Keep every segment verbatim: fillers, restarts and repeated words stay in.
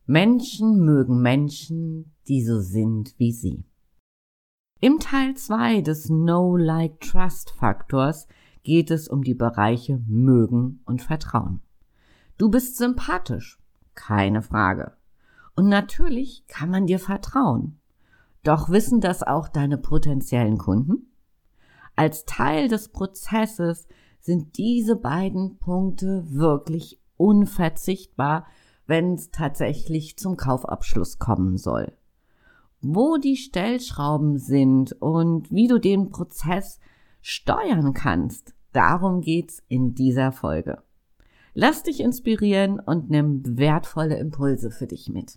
Menschen mögen Menschen, die so sind wie sie. Im Teil zwei des Know-Like-Trust-Faktors geht es um die Bereiche Mögen und Vertrauen. Du bist sympathisch, keine Frage. Und natürlich kann man dir vertrauen. Doch wissen das auch deine potenziellen Kunden? Als Teil des Prozesses sind diese beiden Punkte wirklich unverzichtbar, wenn es tatsächlich zum Kaufabschluss kommen soll. Wo die Stellschrauben sind und wie du den Prozess steuern kannst, darum geht's in dieser Folge. Lass dich inspirieren und nimm wertvolle Impulse für dich mit.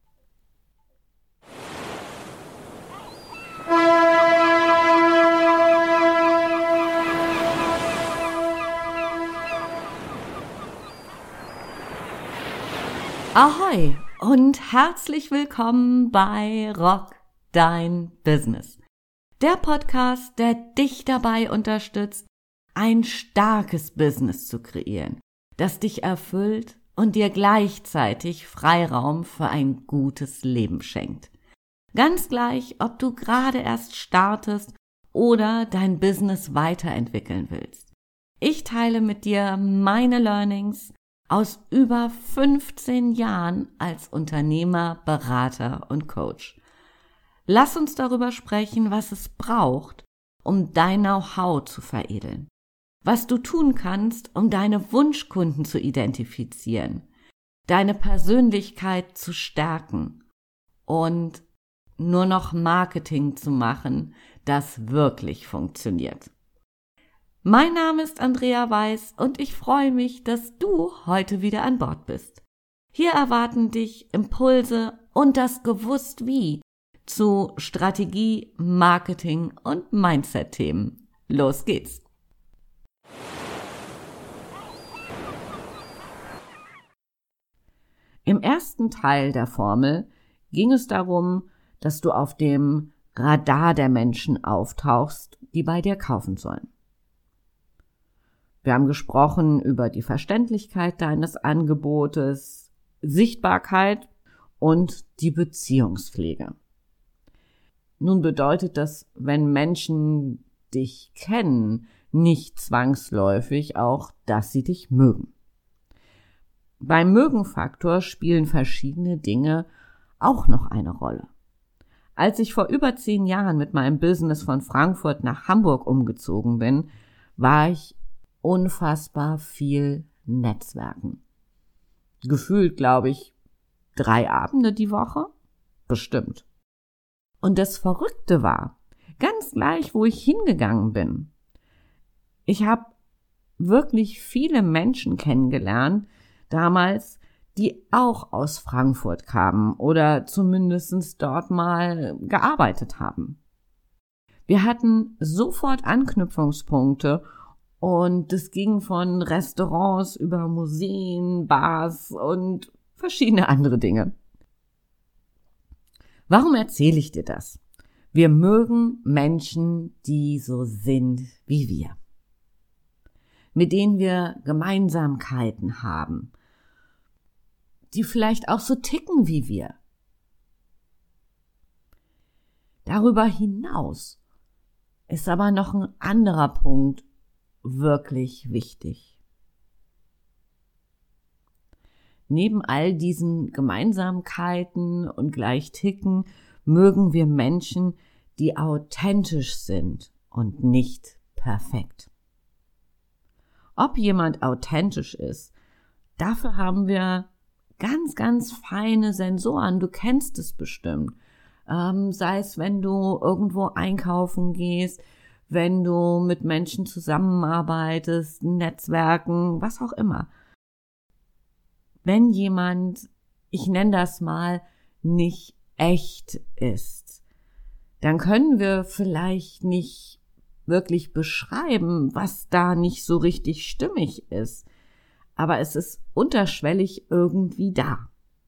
Ahoi und herzlich willkommen bei Rock Dein Business. Der Podcast, der dich dabei unterstützt, ein starkes Business zu kreieren, das dich erfüllt und dir gleichzeitig Freiraum für ein gutes Leben schenkt. Ganz gleich, ob du gerade erst startest oder dein Business weiterentwickeln willst. Ich teile mit dir meine Learnings aus über fünfzehn Jahren als Unternehmer, Berater und Coach. Lass uns darüber sprechen, was es braucht, um dein Know-how zu veredeln. Was du tun kannst, um deine Wunschkunden zu identifizieren, deine Persönlichkeit zu stärken und nur noch Marketing zu machen, das wirklich funktioniert. Mein Name ist Andrea Weiß und ich freue mich, dass du heute wieder an Bord bist. Hier erwarten dich Impulse und das Gewusst-Wie zu Strategie, Marketing und Mindset-Themen. Los geht's! Im ersten Teil der Formel ging es darum, dass du auf dem Radar der Menschen auftauchst, die bei dir kaufen sollen. Wir haben gesprochen über die Verständlichkeit deines Angebotes, Sichtbarkeit und die Beziehungspflege. Nun bedeutet das, wenn Menschen dich kennen, nicht zwangsläufig auch, dass sie dich mögen. Beim Mögen-Faktor spielen verschiedene Dinge auch noch eine Rolle. Als ich vor über zehn Jahren mit meinem Business von Frankfurt nach Hamburg umgezogen bin, war ich unfassbar viel Netzwerken. Gefühlt, glaube ich, drei Abende die Woche? Bestimmt. Und das Verrückte war, ganz gleich, wo ich hingegangen bin, ich habe wirklich viele Menschen kennengelernt, damals, die auch aus Frankfurt kamen oder zumindest dort mal gearbeitet haben. Wir hatten sofort Anknüpfungspunkte und es ging von Restaurants über Museen, Bars und verschiedene andere Dinge. Warum erzähle ich dir das? Wir mögen Menschen, die so sind wie wir, mit denen wir Gemeinsamkeiten haben, die vielleicht auch so ticken wie wir. Darüber hinaus ist aber noch ein anderer Punkt wirklich wichtig. Neben all diesen Gemeinsamkeiten und gleich ticken, mögen wir Menschen, die authentisch sind und nicht perfekt. Ob jemand authentisch ist, dafür haben wir ganz, ganz feine Sensoren. Du kennst es bestimmt. Ähm, sei es, wenn du irgendwo einkaufen gehst, wenn du mit Menschen zusammenarbeitest, Netzwerken, was auch immer. Wenn jemand, ich nenne das mal, nicht echt ist, dann können wir vielleicht nicht wirklich beschreiben, was da nicht so richtig stimmig ist. Aber es ist unterschwellig irgendwie da.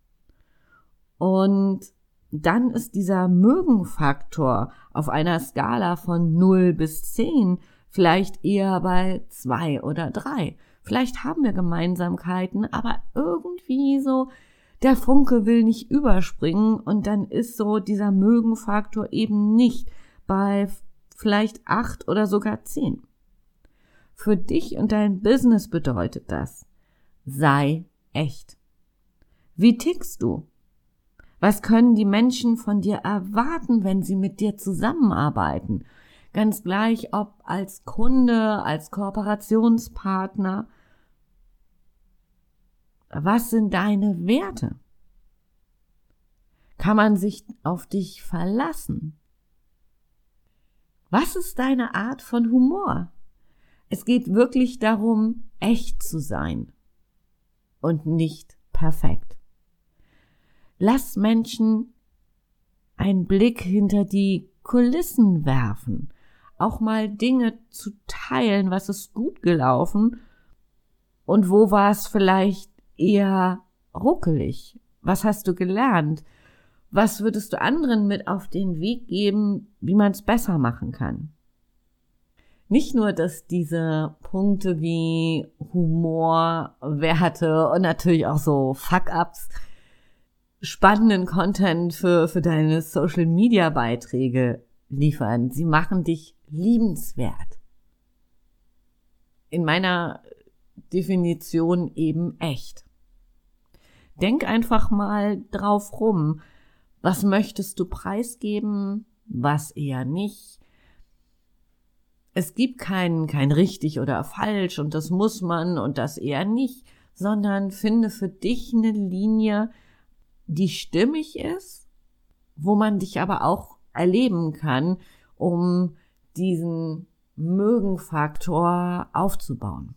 Und dann ist dieser Mögen-Faktor auf einer Skala von null bis zehn vielleicht eher bei zwei oder drei. Vielleicht haben wir Gemeinsamkeiten, aber irgendwie so der Funke will nicht überspringen und dann ist so dieser Mögen-Faktor eben nicht bei vielleicht acht oder sogar zehn. Für dich und dein Business bedeutet das: sei echt. Wie tickst du? Was können die Menschen von dir erwarten, wenn sie mit dir zusammenarbeiten? Ganz gleich, ob als Kunde, als Kooperationspartner. Was sind deine Werte? Kann man sich auf dich verlassen? Was ist deine Art von Humor? Es geht wirklich darum, echt zu sein und nicht perfekt. Lass Menschen einen Blick hinter die Kulissen werfen, auch mal Dinge zu teilen, was ist gut gelaufen und wo war es vielleicht eher ruckelig. Was hast du gelernt? Was würdest du anderen mit auf den Weg geben, wie man es besser machen kann? Nicht nur, dass diese Punkte wie Humor, Werte und natürlich auch so Fuck-Ups spannenden Content für, für deine Social-Media-Beiträge liefern. Sie machen dich liebenswert. In meiner Definition eben echt. Denk einfach mal drauf rum. Was möchtest du preisgeben? Was eher nicht? Es gibt kein, kein richtig oder falsch und das muss man und das eher nicht, sondern finde für dich eine Linie, die stimmig ist, wo man dich aber auch erleben kann, um diesen Mögen-Faktor aufzubauen.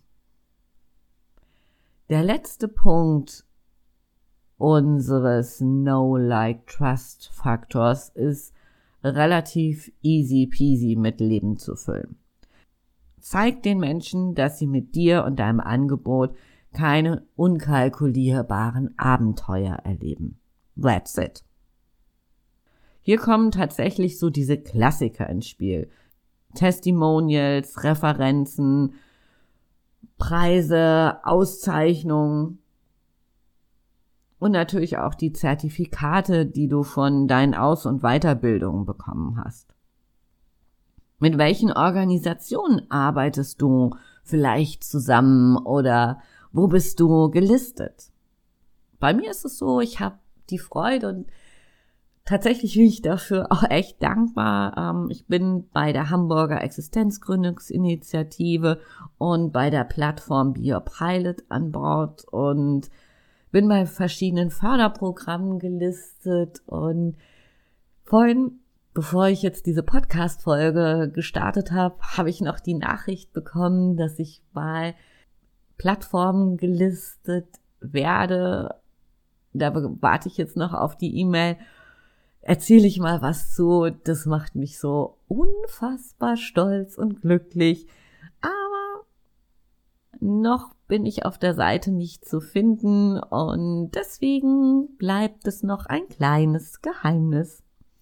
Der letzte Punkt unseres Know-Like-Trust-Faktors ist relativ easy peasy mit Leben zu füllen. Zeig den Menschen, dass sie mit dir und deinem Angebot keine unkalkulierbaren Abenteuer erleben. That's it. Hier kommen tatsächlich so diese Klassiker ins Spiel. Testimonials, Referenzen, Preise, Auszeichnungen und natürlich auch die Zertifikate, die du von deinen Aus- und Weiterbildungen bekommen hast. Mit welchen Organisationen arbeitest du vielleicht zusammen oder wo bist du gelistet? Bei mir ist es so, ich habe die Freude und tatsächlich bin ich dafür auch echt dankbar. Ich bin bei der Hamburger Existenzgründungsinitiative und bei der Plattform Be Your Pilot an Bord und bin bei verschiedenen Förderprogrammen gelistet und vorhin, bevor ich jetzt diese Podcast-Folge gestartet habe, habe ich noch die Nachricht bekommen, dass ich bei Plattformen gelistet werde. Da warte ich jetzt noch auf die E-Mail. Erzähle ich mal was zu. Das macht mich so unfassbar stolz und glücklich. Aber noch bin ich auf der Seite nicht zu finden und deswegen bleibt es noch ein kleines Geheimnis.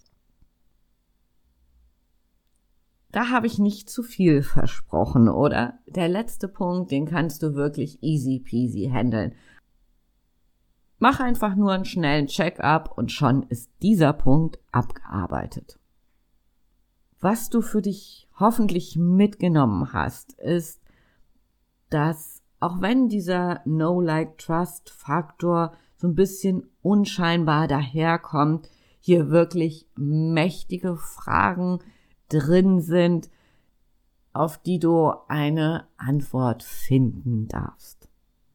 Da habe ich nicht zu viel versprochen, oder? Der letzte Punkt, den kannst du wirklich easy peasy handeln. Mach einfach nur einen schnellen Check-up und schon ist dieser Punkt abgearbeitet. Was du für dich hoffentlich mitgenommen hast, ist, dass auch wenn dieser Know-Like-Trust-Faktor so ein bisschen unscheinbar daherkommt, hier wirklich mächtige Fragen drin sind, auf die du eine Antwort finden darfst.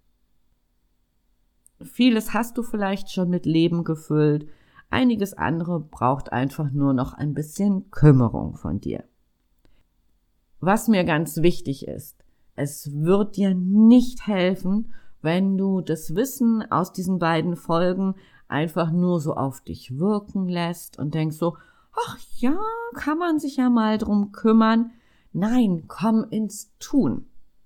Vieles hast du vielleicht schon mit Leben gefüllt, einiges andere braucht einfach nur noch ein bisschen Kümmerung von dir. Was mir ganz wichtig ist, es wird dir nicht helfen, wenn du das Wissen aus diesen beiden Folgen einfach nur so auf dich wirken lässt und denkst so, ach ja, kann man sich ja mal drum kümmern. Nein, komm ins Tun.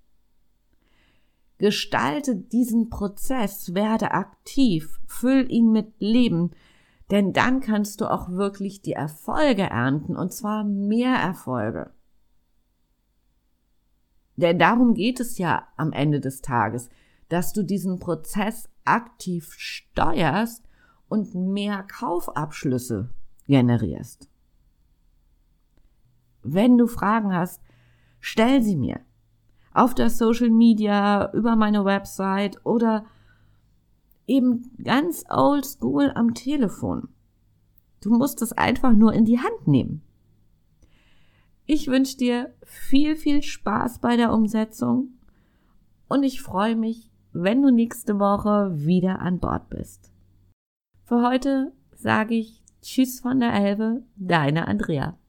Gestalte diesen Prozess, werde aktiv, füll ihn mit Leben, denn dann kannst du auch wirklich die Erfolge ernten, und zwar mehr Erfolge. Denn darum geht es ja am Ende des Tages. dass du diesen Prozess aktiv steuerst und mehr Kaufabschlüsse generierst. Wenn du Fragen hast, stell sie mir auf der Social Media, über meine Website oder eben ganz oldschool am Telefon. Du musst es einfach nur in die Hand nehmen. Ich wünsche dir viel, viel Spaß bei der Umsetzung und ich freue mich, wenn du nächste Woche wieder an Bord bist. Für heute sage ich Tschüss von der Elbe, deine Andrea.